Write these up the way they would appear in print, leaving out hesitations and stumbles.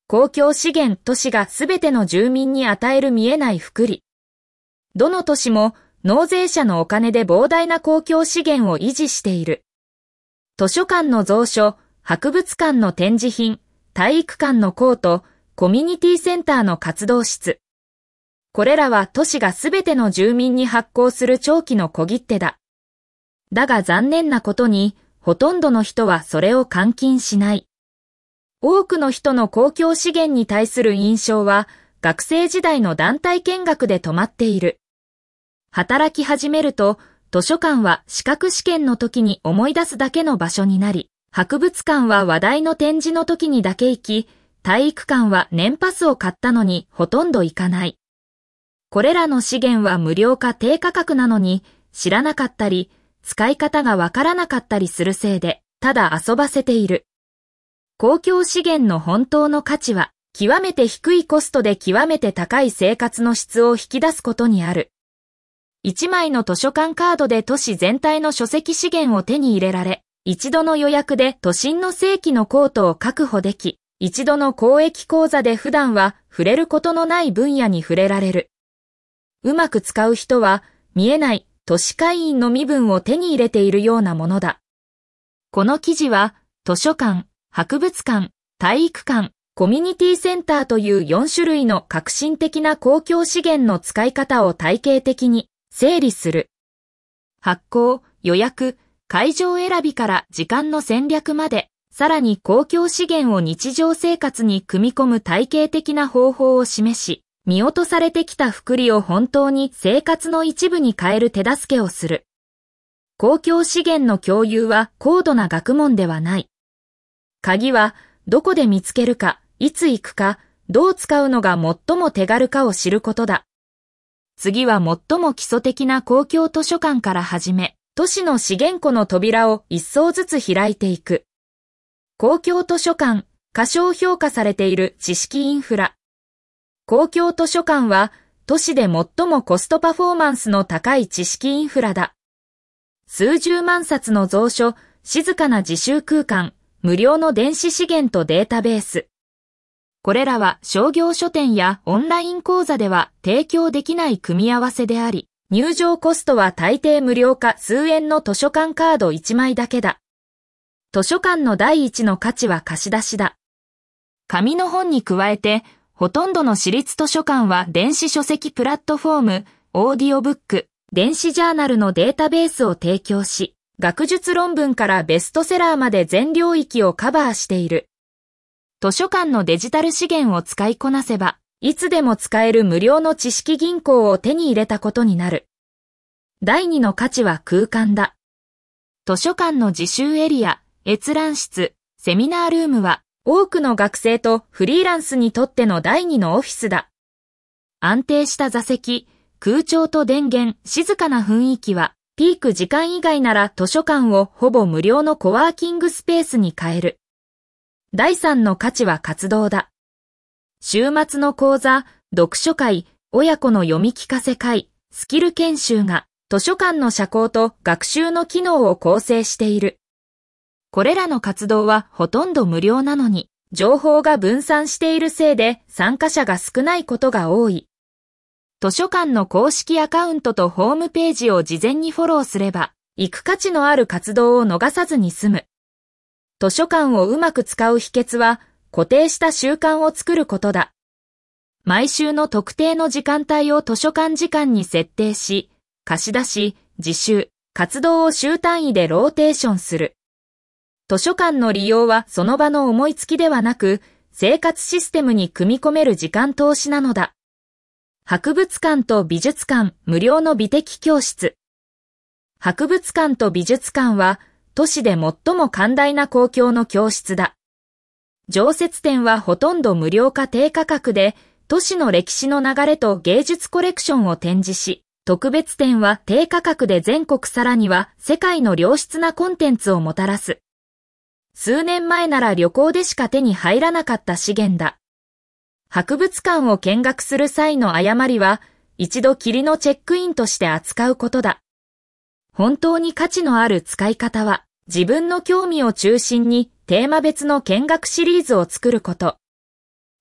公共資源都市がすべての住民に与える見えない福利。どの都市も納税者のお金で膨大な公共資源を維持している。図書館の蔵書、博物館の展示品、体育館のコート、コミュニティセンターの活動室。これらは都市がすべての住民に発行する長期の小切手だ。だが残念なことに、ほとんどの人はそれを換金しない。多くの人の公共資源に対する印象は、学生時代の団体見学で止まっている。働き始めると、図書館は資格試験の時に思い出すだけの場所になり、博物館は話題の展示の時にだけ行き、体育館は年パスを買ったのにほとんど行かない。これらの資源は無料か低価格なのに、知らなかったり、使い方がわからなかったりするせいで、ただ遊ばせている。公共資源の本当の価値は、極めて低いコストで極めて高い生活の質を引き出すことにある。1枚の図書館カードで都市全体の書籍資源を手に入れられ、一度の予約で都心の正規のコートを確保でき、一度の公益講座で普段は触れることのない分野に触れられる。うまく使う人は、見えない都市会員の身分を手に入れているようなものだ。この記事は、図書館、博物館、体育館、コミュニティセンターという4種類の革新的な公共資源の使い方を体系的に整理する。発行、予約、会場選びから時間の戦略まで、さらに公共資源を日常生活に組み込む体系的な方法を示し、見落とされてきた福利を本当に生活の一部に変える手助けをする。公共資源の共有は高度な学問ではない。鍵は、どこで見つけるか、いつ行くか、どう使うのが最も手軽かを知ることだ。次は最も基礎的な公共図書館から始め、都市の資源庫の扉を一層ずつ開いていく。公共図書館、過小評価されている知識インフラ。公共図書館は、都市で最もコストパフォーマンスの高い知識インフラだ。数十万冊の蔵書、静かな自習空間、無料の電子資源とデータベース。これらは商業書店やオンライン講座では提供できない組み合わせであり、入場コストは大抵無料か数円の図書館カード1枚だけだ。図書館の第一の価値は貸し出しだ。紙の本に加えて、ほとんどの私立図書館は電子書籍プラットフォーム、オーディオブック、電子ジャーナルのデータベースを提供し、学術論文からベストセラーまで全領域をカバーしている。図書館のデジタル資源を使いこなせば、いつでも使える無料の知識銀行を手に入れたことになる。第二の価値は空間だ。図書館の自習エリア、閲覧室、セミナールームは、多くの学生とフリーランスにとっての第二のオフィスだ。安定した座席、空調と電源、静かな雰囲気は、ピーク時間以外なら図書館をほぼ無料のコワーキングスペースに変える。第三の価値は活動だ。週末の講座、読書会、親子の読み聞かせ会、スキル研修が図書館の社交と学習の機能を構成している。これらの活動はほとんど無料なのに、情報が分散しているせいで参加者が少ないことが多い。図書館の公式アカウントとホームページを事前にフォローすれば、行く価値のある活動を逃さずに済む。図書館をうまく使う秘訣は、固定した習慣を作ることだ。毎週の特定の時間帯を図書館時間に設定し、貸し出し、自習、活動を週単位でローテーションする。図書館の利用はその場の思いつきではなく、生活システムに組み込める時間投資なのだ。博物館と美術館無料の美的教室。博物館と美術館は都市で最も寛大な公共の教室だ。常設展はほとんど無料か低価格で都市の歴史の流れと芸術コレクションを展示し、特別展は低価格で全国さらには世界の良質なコンテンツをもたらす。数年前なら旅行でしか手に入らなかった資源だ。博物館を見学する際の誤りは、一度きりのチェックインとして扱うことだ。本当に価値のある使い方は、自分の興味を中心にテーマ別の見学シリーズを作ること。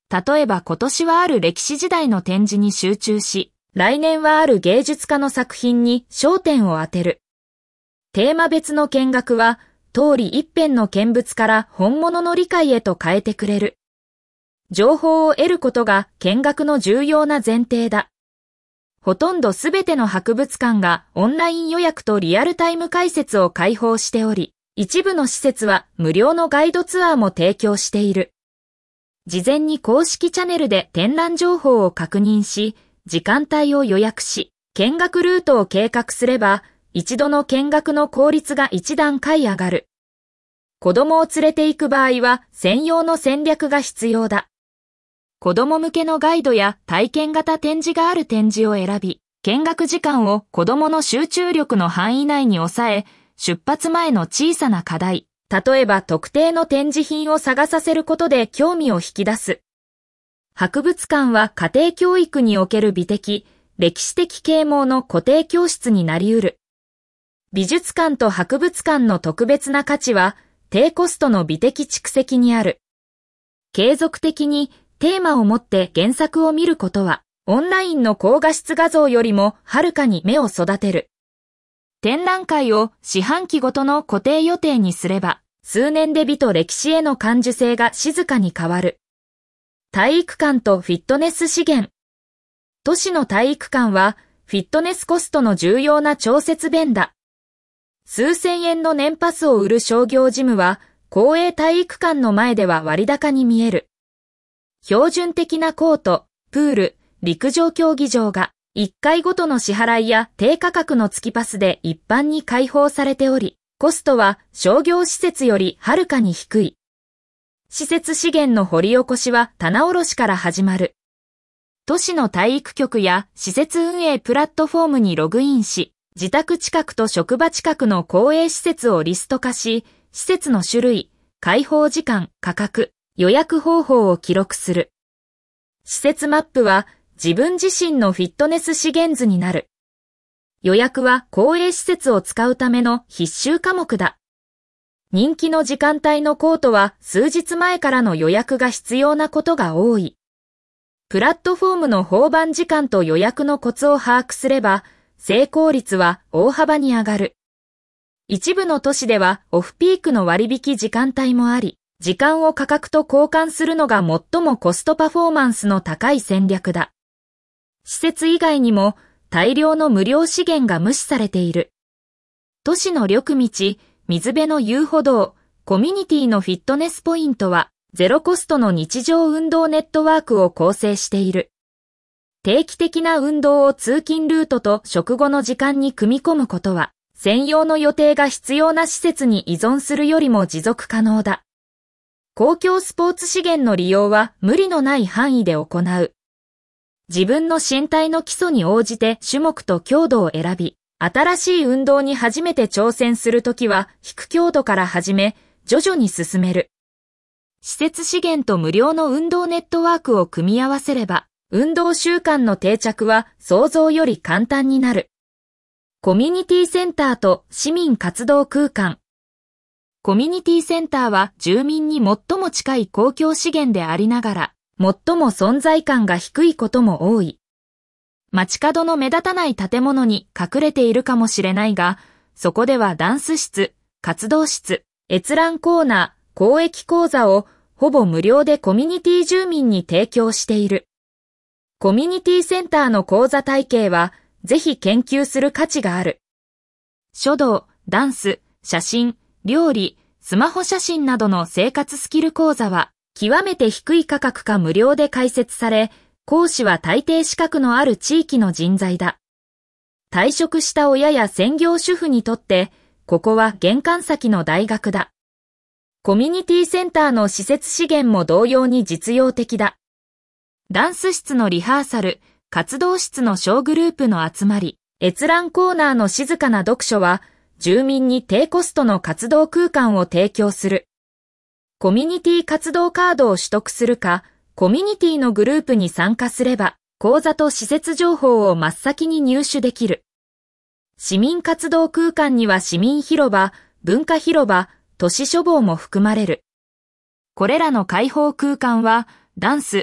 例えば今年はある歴史時代の展示に集中し、来年はある芸術家の作品に焦点を当てる。テーマ別の見学は、通り一辺の見物から本物の理解へと変えてくれる。情報を得ることが見学の重要な前提だ。ほとんどすべての博物館がオンライン予約とリアルタイム解説を開放しており、一部の施設は無料のガイドツアーも提供している。事前に公式チャンネルで展覧情報を確認し、時間帯を予約し、見学ルートを計画すれば、一度の見学の効率が一段階上がる。子供を連れて行く場合は専用の戦略が必要だ。子供向けのガイドや体験型展示がある展示を選び、見学時間を子供の集中力の範囲内に抑え、出発前の小さな課題、例えば特定の展示品を探させることで興味を引き出す。博物館は家庭教育における美的、歴史的啓蒙の固定教室になり得る。美術館と博物館の特別な価値は、低コストの美的蓄積にある。継続的にテーマを持って原作を見ることは、オンラインの高画質画像よりもはるかに目を育てる。展覧会を四半期ごとの固定予定にすれば、数年で美と歴史への感受性が静かに変わる。体育館とフィットネス資源。都市の体育館は、フィットネスコストの重要な調節弁だ。数千円の年パスを売る商業ジムは、公営体育館の前では割高に見える。標準的なコート、プール、陸上競技場が1回ごとの支払いや低価格の月パスで一般に開放されており、コストは商業施設よりはるかに低い。施設資源の掘り起こしは棚卸しから始まる。都市の体育局や施設運営プラットフォームにログインし、自宅近くと職場近くの公営施設をリスト化し、施設の種類、開放時間、価格、予約方法を記録する。施設マップは自分自身のフィットネス資源図になる。予約は公営施設を使うための必修科目だ。人気の時間帯のコートは数日前からの予約が必要なことが多い。プラットフォームの放番時間と予約のコツを把握すれば、成功率は大幅に上がる。一部の都市ではオフピークの割引時間帯もあり、時間を価格と交換するのが最もコストパフォーマンスの高い戦略だ。施設以外にも大量の無料資源が無視されている。都市の緑道、水辺の遊歩道、コミュニティのフィットネスポイントはゼロコストの日常運動ネットワークを構成している。定期的な運動を通勤ルートと食後の時間に組み込むことは、専用の予定が必要な施設に依存するよりも持続可能だ。公共スポーツ資源の利用は無理のない範囲で行う。自分の身体の基礎に応じて種目と強度を選び、新しい運動に初めて挑戦するときは低強度から始め、徐々に進める。施設資源と無料の運動ネットワークを組み合わせれば、運動習慣の定着は想像より簡単になる。コミュニティセンターと市民活動空間。コミュニティセンターは住民に最も近い公共資源でありながら、最も存在感が低いことも多い。街角の目立たない建物に隠れているかもしれないが、そこではダンス室、活動室、閲覧コーナー、公益講座をほぼ無料でコミュニティ住民に提供している。コミュニティセンターの講座体系は、ぜひ研究する価値がある。書道、ダンス、写真、料理、スマホ写真などの生活スキル講座は、極めて低い価格か無料で開設され、講師は大抵資格のある地域の人材だ。退職した親や専業主婦にとって、ここは玄関先の大学だ。コミュニティセンターの施設資源も同様に実用的だ。ダンス室のリハーサル、活動室の小グループの集まり、閲覧コーナーの静かな読書は、住民に低コストの活動空間を提供する。コミュニティ活動カードを取得するか、コミュニティのグループに参加すれば、講座と施設情報を真っ先に入手できる。市民活動空間には市民広場、文化広場、都市書房も含まれる。これらの開放空間は、ダンス、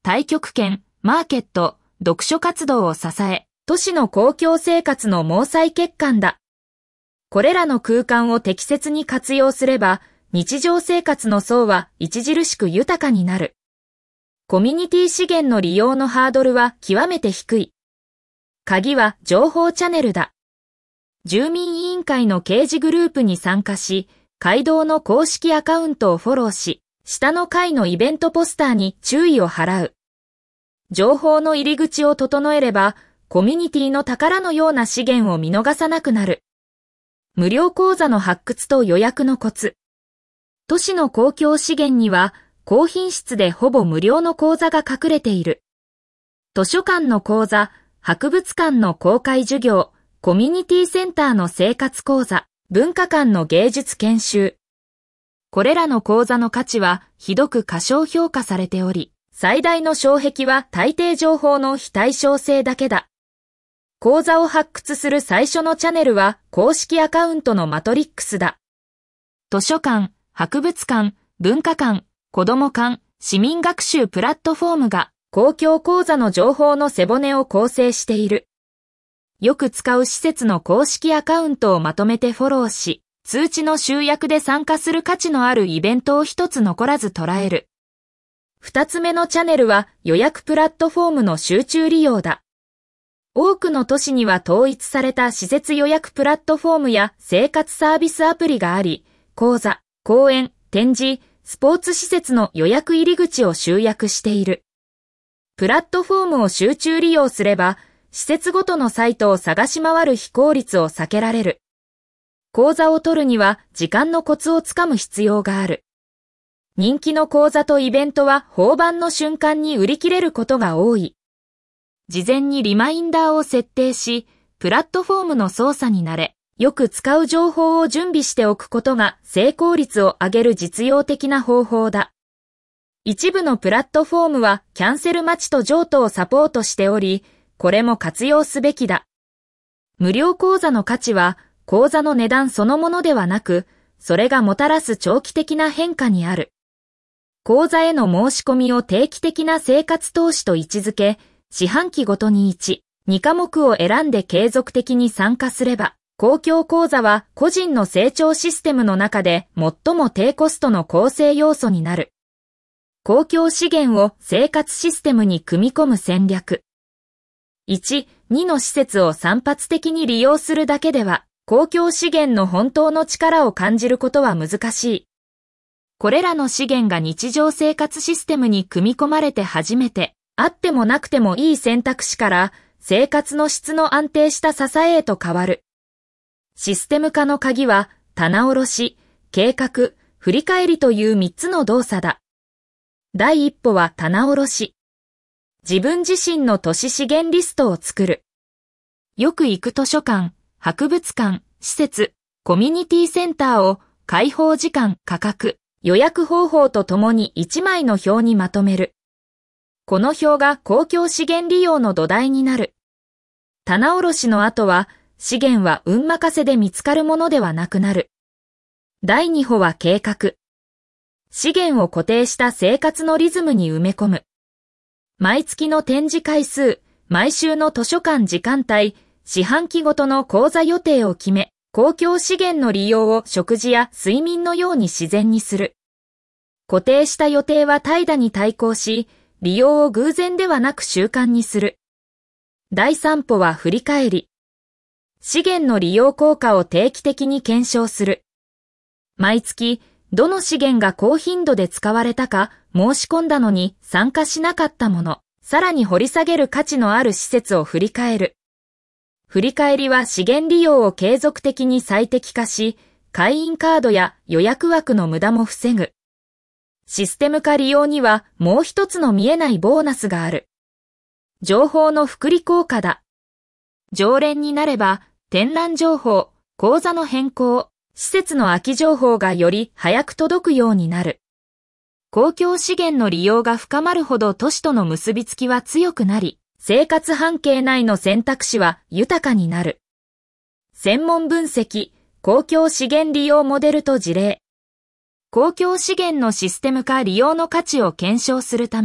太極拳、マーケット、読書活動を支え、都市の公共生活の毛細血管だ。これらの空間を適切に活用すれば、日常生活の層は著しく豊かになる。コミュニティ資源の利用のハードルは極めて低い。鍵は情報チャネルだ。住民委員会の掲示グループに参加し、街道の公式アカウントをフォローし、下の階のイベントポスターに注意を払う。情報の入り口を整えれば、コミュニティの宝のような資源を見逃さなくなる。無料講座の発掘と予約のコツ。都市の公共資源には、高品質でほぼ無料の講座が隠れている。図書館の講座、博物館の公開授業、コミュニティセンターの生活講座、文化館の芸術研修。これらの講座の価値はひどく過小評価されており、最大の障壁は大抵情報の非対称性だけだ。講座を発掘する最初のチャネルは公式アカウントのマトリックスだ。図書館、博物館、文化館、子ども館、市民学習プラットフォームが公共講座の情報の背骨を構成している。よく使う施設の公式アカウントをまとめてフォローし、通知の集約で参加する価値のあるイベントを一つ残らず捉える。二つ目のチャネルは予約プラットフォームの集中利用だ。多くの都市には統一された施設予約プラットフォームや生活サービスアプリがあり、講座、講演、展示、スポーツ施設の予約入り口を集約している。プラットフォームを集中利用すれば、施設ごとのサイトを探し回る非効率を避けられる。講座を取るには時間のコツをつかむ必要がある。人気の講座とイベントは放番の瞬間に売り切れることが多い。事前にリマインダーを設定し、プラットフォームの操作に慣れ、よく使う情報を準備しておくことが成功率を上げる実用的な方法だ。一部のプラットフォームはキャンセル待ちと譲渡をサポートしており、これも活用すべきだ。無料講座の価値は、講座の値段そのものではなく、それがもたらす長期的な変化にある。講座への申し込みを定期的な生活投資と位置づけ、四半期ごとに1、2科目を選んで継続的に参加すれば、公共講座は個人の成長システムの中で最も低コストの構成要素になる。公共資源を生活システムに組み込む戦略。1、2の施設を散発的に利用するだけでは、公共資源の本当の力を感じることは難しい。これらの資源が日常生活システムに組み込まれて初めて、あってもなくてもいい選択肢から生活の質の安定した支えへと変わる。システム化の鍵は棚卸し、計画、振り返りという3つの動作だ。第一歩は棚卸し。自分自身の都市資源リストを作る。よく行く図書館、博物館、施設、コミュニティセンターを開放時間、価格、予約方法とともに1枚の表にまとめる。この表が公共資源利用の土台になる。棚卸しの後は、資源は運任せで見つかるものではなくなる。第2歩は計画。資源を固定した生活のリズムに埋め込む。毎月の展示回数、毎週の図書館時間帯、四半期ごとの講座予定を決め、公共資源の利用を食事や睡眠のように自然にする。固定した予定は怠惰に対抗し、利用を偶然ではなく習慣にする。第3歩は振り返り。資源の利用効果を定期的に検証する。毎月、どの資源が高頻度で使われたか申し込んだのに参加しなかったもの、さらに掘り下げる価値のある施設を振り返る。振り返りは資源利用を継続的に最適化し、会員カードや予約枠の無駄も防ぐ。システム化利用にはもう一つの見えないボーナスがある。情報の複利効果だ。常連になれば、展覧情報、講座の変更、施設の空き情報がより早く届くようになる。公共資源の利用が深まるほど都市との結びつきは強くなり、生活半径内の選択肢は豊かになる。専門分析、公共資源利用モデルと事例。公共資源のシステム化利用の価値を検証するため、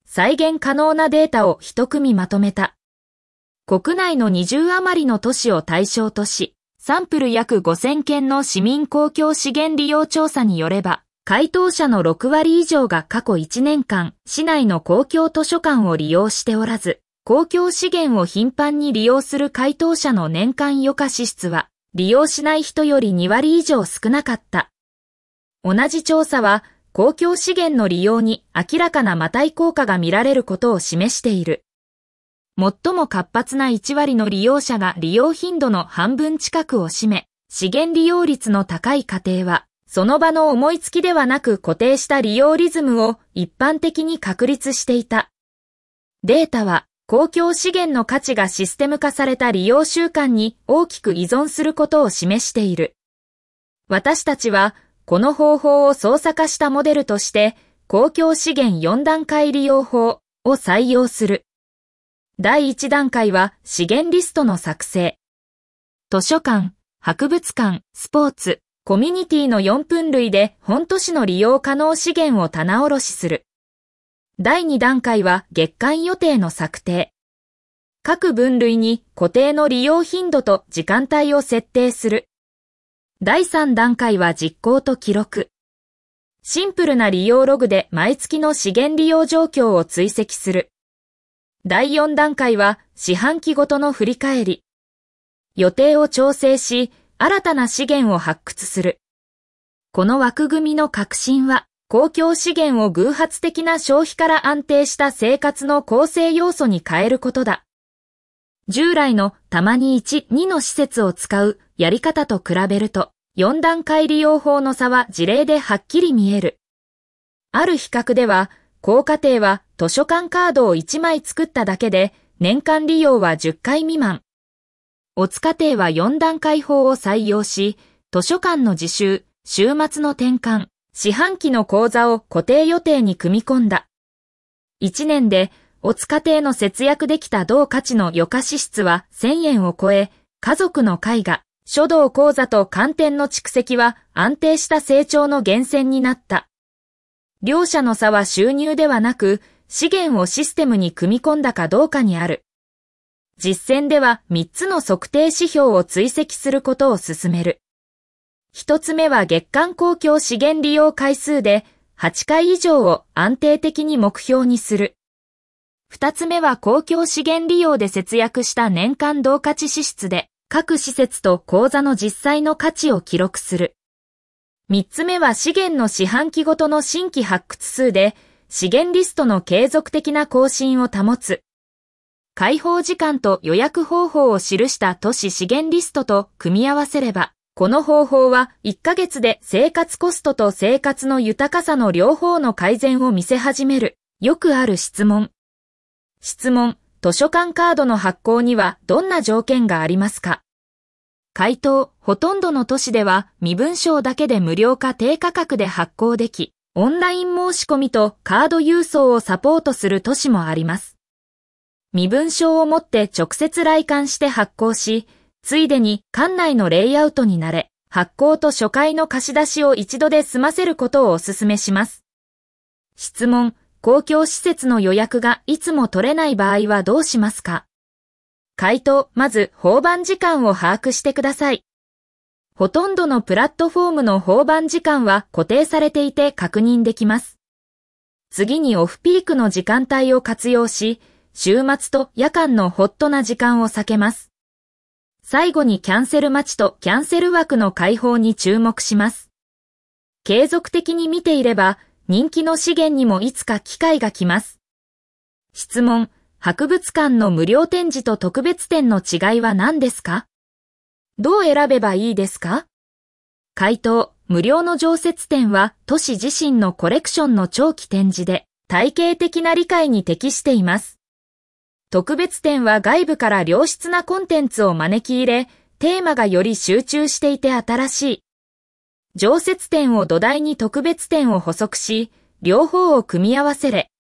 再現可能なデータを一組まとめた。国内の20余りの都市を対象とし、サンプル約5000件の市民公共資源利用調査によれば、回答者の6割以上が過去1年間、市内の公共図書館を利用しておらず、公共資源を頻繁に利用する回答者の年間余暇支出は、利用しない人より2割以上少なかった。同じ調査は、公共資源の利用に明らかなマタイ効果が見られることを示している。最も活発な1割の利用者が利用頻度の半分近くを占め、資源利用率の高い家庭は、その場の思いつきではなく固定した利用リズムを一般的に確立していた。データは、公共資源の価値がシステム化された利用習慣に大きく依存することを示している。私たちは、この方法を操作化したモデルとして、公共資源4段階利用法を採用する。第1段階は資源リストの作成。図書館、博物館、スポーツ、コミュニティの4分類で本都市の利用可能資源を棚卸しする。第2段階は月間予定の策定。各分類に固定の利用頻度と時間帯を設定する。第3段階は実行と記録。シンプルな利用ログで毎月の資源利用状況を追跡する。第4段階は四半期ごとの振り返り。予定を調整し、新たな資源を発掘する。この枠組みの核心は、公共資源を偶発的な消費から安定した生活の構成要素に変えることだ。従来のたまに1、2の施設を使うやり方と比べると、4段階利用法の差は事例ではっきり見える。ある比較では、高家庭は図書館カードを1枚作っただけで、年間利用は10回未満。オツ家庭は4段階法を採用し、図書館の自習、週末の転換、四半期の講座を固定予定に組み込んだ。1年で、オツ家庭の節約できた同価値の余暇支出は1000円を超え、家族の絵画、書道講座と観点の蓄積は安定した成長の源泉になった。両者の差は収入ではなく、資源をシステムに組み込んだかどうかにある。実践では3つの測定指標を追跡することを進める。1つ目は月間公共資源利用回数で8回以上を安定的に目標にする。2つ目は公共資源利用で節約した年間同価値支出で各施設と講座の実際の価値を記録する。3つ目は資源の四半期ごとの新規発掘数で資源リストの継続的な更新を保つ。開放時間と予約方法を記した都市資源リストと組み合わせれば、この方法は1ヶ月で生活コストと生活の豊かさの両方の改善を見せ始める。よくある質問。質問、図書館カードの発行にはどんな条件がありますか？回答、ほとんどの都市では身分証だけで無料か低価格で発行でき、オンライン申し込みとカード郵送をサポートする都市もあります。身分証を持って直接来館して発行し、ついでに館内のレイアウトに慣れ、発行と初回の貸し出しを一度で済ませることをお勧めします。質問、公共施設の予約がいつも取れない場合はどうしますか？回答、まず訪番時間を把握してください。ほとんどのプラットフォームの訪番時間は固定されていて確認できます。次にオフピークの時間帯を活用し、週末と夜間のホットな時間を避けます。最後にキャンセル待ちとキャンセル枠の開放に注目します。継続的に見ていれば、人気の資源にもいつか機会が来ます。質問、博物館の無料展示と特別展の違いは何ですか？どう選べばいいですか？回答、無料の常設展は都市自身のコレクションの長期展示で、体系的な理解に適しています。特別展は外部から良質なコンテンツを招き入れ、テーマがより集中していて新しい。常設展を土台に特別展を補足し、両方を組み合わせれ、